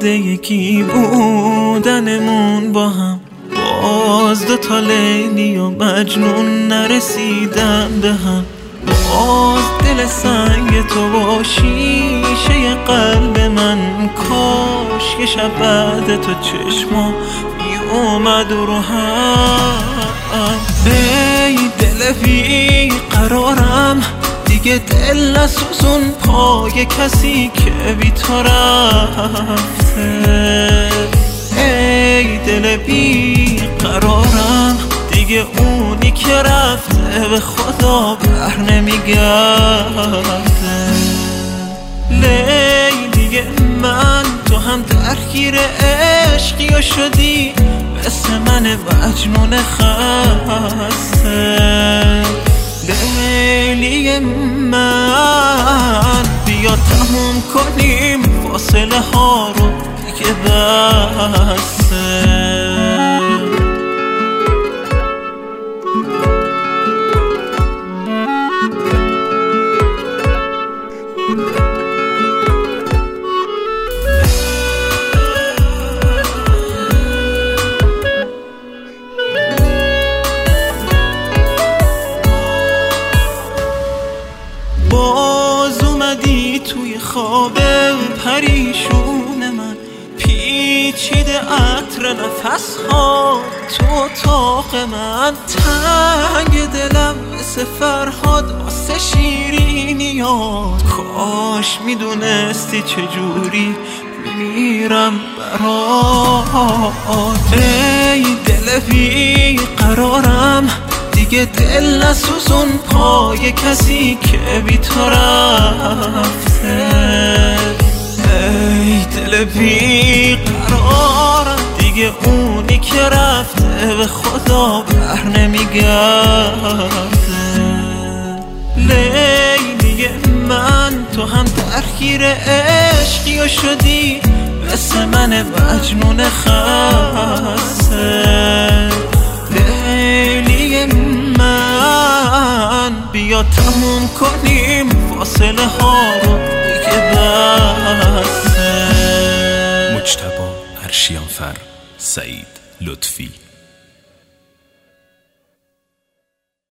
یاد یکی بودنمون با هم، باز دوتا لیلی و مجنون نرسیدن به هم. باز دل سنگ تو با شیشه قلب من، کاش که شب بعد تو چشما می اومد رو هم. ای دل بی قرارم، دیگه دل نسوزون پای کسی که بی تو رفته. ای دل بی قرارم، دیگه اونی که رفته به خدا بر نمیگرده. لیلی من تو هم درگیر عشقی و شدی مثل من مجنون خسته. لیلی من بیا تموم کنیم فاصله ها رو دیگه بسته. باز اومدی توی خواب پریشون من، پیچیده عطر نفس‌ها تو اتاق من. تنگ دلم مثل فرهاد واسه شیرینیات، کاش میدونستی چجوری میمیرم برات. ای دل بی قرارم، دیگه دل نسوزون پای کسی که بی تو رفته. ای دل بی قرارم، دیگه اونی که رفته به خدا بر نمیگرده. لیلی من تو هم درگیر عشقی و شدی مثل من مجنون خسته. لیلی من بیا تموم کنیم فاصله ها رو دیگه بسته. مجتبی ارشیانفر، سعید لطفی.